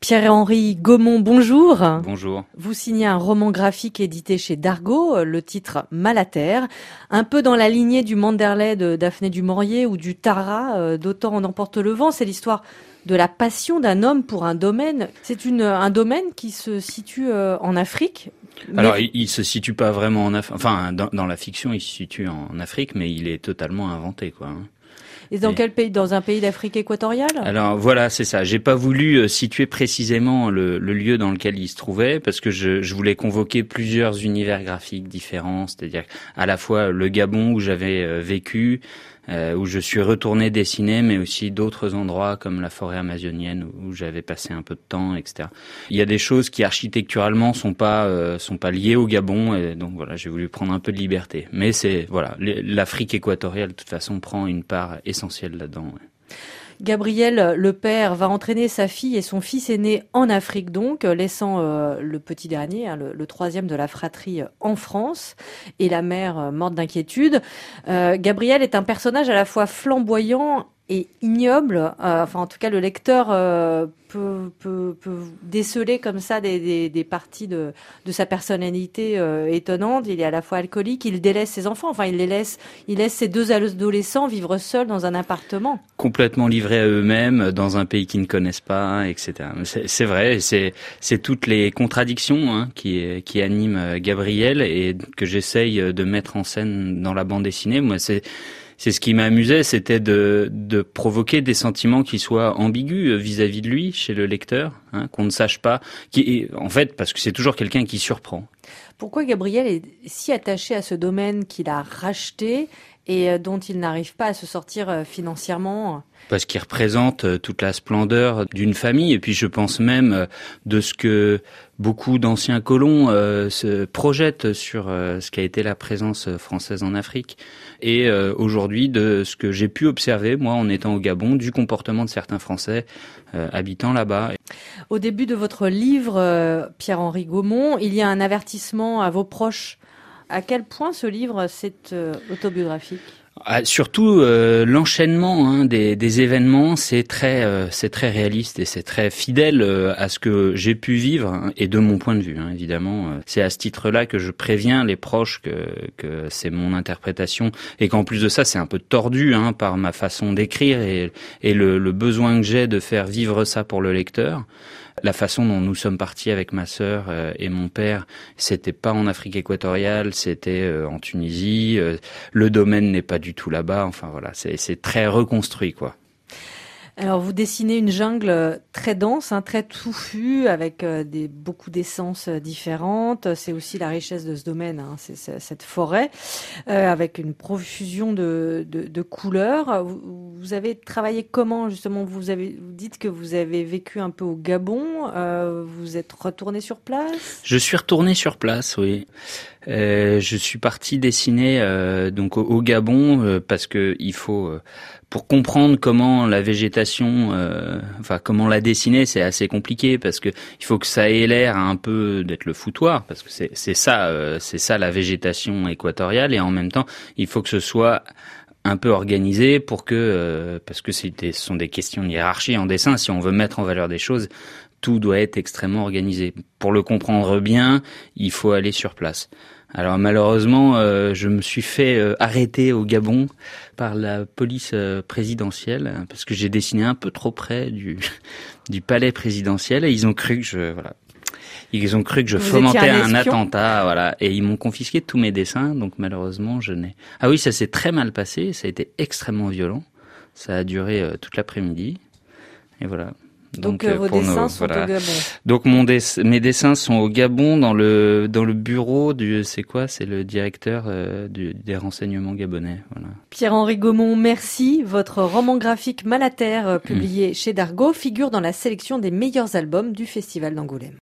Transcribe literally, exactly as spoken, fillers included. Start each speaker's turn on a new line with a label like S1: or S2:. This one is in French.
S1: Pierre-Henri Gaumont, bonjour.
S2: Bonjour.
S1: Vous signez un roman graphique édité chez Dargaud, le titre Malaterre, un peu dans la lignée du Manderley de Daphné du Maurier ou du Tara d'Autant en emporte le vent. C'est l'histoire de la passion d'un homme pour un domaine. C'est une, un domaine qui se situe en Afrique. Mais...
S2: Alors, il, il se situe pas vraiment en Afrique. Enfin, dans, dans la fiction, il se situe en Afrique, mais il est totalement inventé, quoi.
S1: Et dans
S2: Et...
S1: quel pays? Dans un pays d'Afrique équatoriale?
S2: Alors voilà, c'est ça. J'ai pas voulu situer précisément le, le lieu dans lequel il se trouvait parce que je, je voulais convoquer plusieurs univers graphiques différents, c'est-à-dire à la fois le Gabon où j'avais vécu, euh, où je suis retourné dessiner, mais aussi d'autres endroits comme la forêt amazonienne où j'avais passé un peu de temps, et cetera. Il y a des choses qui architecturalement sont pas euh, sont pas liées au Gabon, et donc voilà, j'ai voulu prendre un peu de liberté. Mais c'est voilà, l'Afrique équatoriale de toute façon prend une part essentielle là-dedans. Ouais.
S1: Gabriel, le père, va entraîner sa fille et son fils aîné en Afrique donc, laissant euh, le petit dernier, hein, le, le troisième de la fratrie, en France, et la mère euh, morte d'inquiétude. Euh, Gabriel est un personnage à la fois flamboyant et ignoble. Euh, enfin, en tout cas, le lecteur euh, peut, peut, peut déceler comme ça des, des, des parties de, de sa personnalité euh, étonnante. Il est à la fois alcoolique, il délaisse ses enfants. Enfin, il les laisse, il laisse ses deux adolescents vivre seuls dans un appartement.
S2: Complètement livrés à eux-mêmes, dans un pays qu'ils ne connaissent pas, et cetera. C'est, c'est vrai, c'est, c'est toutes les contradictions hein, qui, qui animent Gabriel et que j'essaye de mettre en scène dans la bande dessinée. Moi, c'est C'est ce qui m'amusait, c'était de, de provoquer des sentiments qui soient ambigus vis-à-vis de lui, chez le lecteur, hein, qu'on ne sache pas. Qui, en fait, parce que c'est toujours quelqu'un qui surprend.
S1: Pourquoi Gabriel est si attaché à ce domaine qu'il a racheté et dont il n'arrive pas à se sortir financièrement?
S2: Parce qu'il représente toute la splendeur d'une famille, et puis je pense même de ce que beaucoup d'anciens colons euh, se projettent sur euh, ce qu'a été la présence française en Afrique, et euh, aujourd'hui de ce que j'ai pu observer, moi, en étant au Gabon, du comportement de certains Français euh, habitant là-bas.
S1: Au début de votre livre, euh, Pierre-Henri Gaumont, il y a un avertissement à vos proches. À quel point ce livre, c'est euh, autobiographique ?
S2: Ah, surtout euh, l'enchaînement hein, des, des événements, c'est très, euh, c'est très réaliste et c'est très fidèle euh, à ce que j'ai pu vivre hein, et de mon point de vue hein, évidemment. Euh, c'est à ce titre-là que je préviens les proches que, que c'est mon interprétation et qu'en plus de ça, c'est un peu tordu hein, par ma façon d'écrire et, et le, le besoin que j'ai de faire vivre ça pour le lecteur. La façon dont nous sommes partis avec ma sœur euh, et mon père, c'était pas en Afrique équatoriale, c'était euh, en Tunisie. Euh, le domaine n'est pas du tout là-bas. Enfin voilà, c'est, c'est très reconstruit quoi.
S1: Alors vous dessinez une jungle très dense, hein, très touffue, avec euh, des, beaucoup d'essences différentes. C'est aussi la richesse de ce domaine, hein, c'est, c'est cette forêt, euh, avec une profusion de, de, de couleurs. Vous, vous avez travaillé comment justement? Vous avez, vous dites que vous avez vécu un peu au Gabon. Euh, vous êtes retourné sur place?
S2: Je suis retourné sur place, oui. Euh, je suis parti dessiner euh, donc au, au Gabon euh, parce que il faut euh, pour comprendre comment la végétation, euh, enfin comment la dessiner, c'est assez compliqué parce que il faut que ça ait l'air un peu d'être le foutoir parce que c'est c'est ça euh, c'est ça la végétation équatoriale et en même temps il faut que ce soit un peu organisé pour que euh, parce que c'est des, ce sont des questions de hiérarchie en dessin. Si on veut mettre en valeur des choses, tout doit être extrêmement organisé. Pour le comprendre bien, il faut aller sur place. Alors malheureusement, euh, je me suis fait euh, arrêter au Gabon par la police euh, présidentielle parce que j'ai dessiné un peu trop près du du palais présidentiel et ils ont cru que je voilà. Ils ont cru que je
S1: Vous
S2: fomentais
S1: un,
S2: un attentat, voilà, et ils m'ont confisqué tous mes dessins, donc malheureusement je n'ai. Ah oui, ça s'est très mal passé, ça a été extrêmement violent, ça a duré euh, toute l'après-midi, et voilà.
S1: Donc, donc euh, vos dessins nos, sont voilà. au Gabon.
S2: Donc mon dess- mes dessins sont au Gabon dans le dans le bureau du c'est quoi c'est le directeur euh, du, des renseignements gabonais. Voilà.
S1: Pierre-Henri Gaumont, merci. Votre roman graphique Malaterre, euh, publié mmh. chez Dargaud, figure dans la sélection des meilleurs albums du Festival d'Angoulême.